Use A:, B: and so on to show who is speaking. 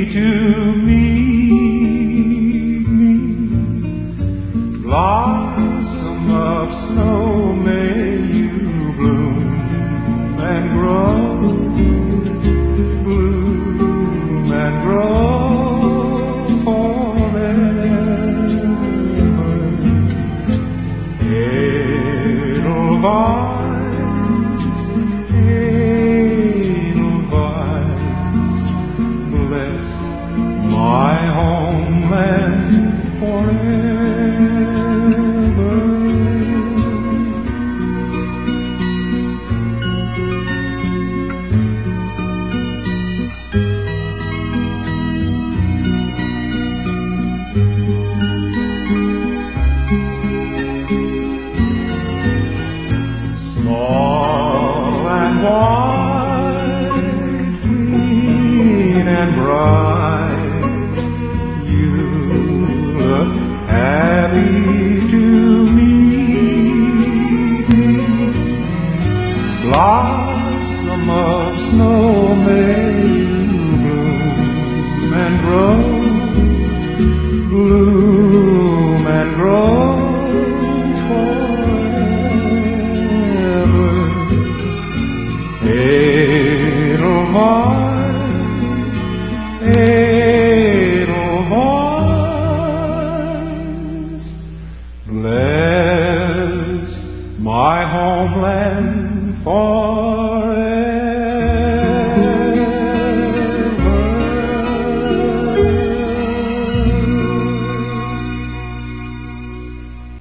A: to meet me. Blossom of snow, may you bloom and grow, bloom and grow forever. Edelweiss, Edelweiss, bless my homeland forever. Small and white, clean and bright, you look happy to meet me. Blossom of snow, may you bloom and grow, bloom and grow forever. Edelweiss, Edelweiss, bless my homeland